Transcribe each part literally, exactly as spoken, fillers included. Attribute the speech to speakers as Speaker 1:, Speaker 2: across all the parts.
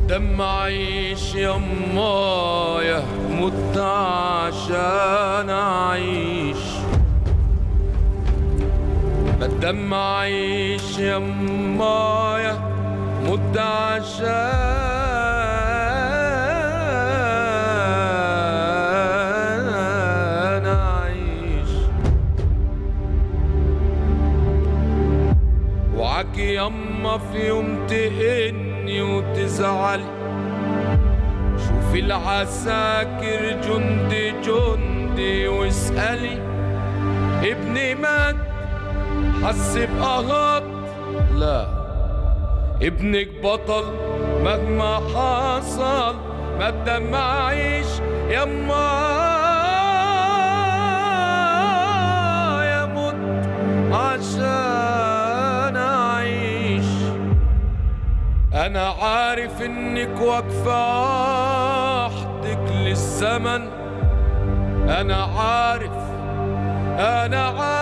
Speaker 1: دم عيش يمايا مت عشان أعيش، بدم عيش يمايا مت عشان أعيش. وعاكي يما في يوم تئني وتزعلي، شوفي العساكر جندي جندي واسألي ابني مات حس بقهط. لا، ابنك بطل مهما حصل، ما تدمعيش يما يا مت عشان أعيش. أنا عارف إنك واقفة وحدك للزمن، أنا عارف أنا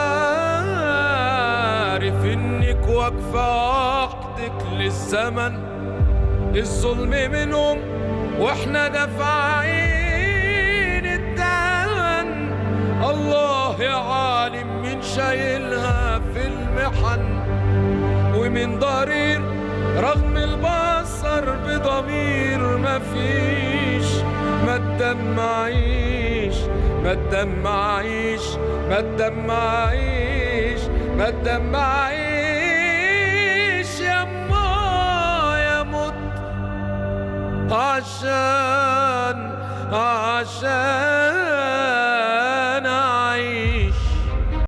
Speaker 1: عارف إنك واقفة وحدك للزمن. الظلم منهم وإحنا دافعين الثمن. الله يا عالم مين شايلها في المحن، ومن ضرير رغم البصر بضمير مفيش. ما تدمعيش ما تدمعيش ما تدمعيش ما تدمعيش يما يا مت عشان عشان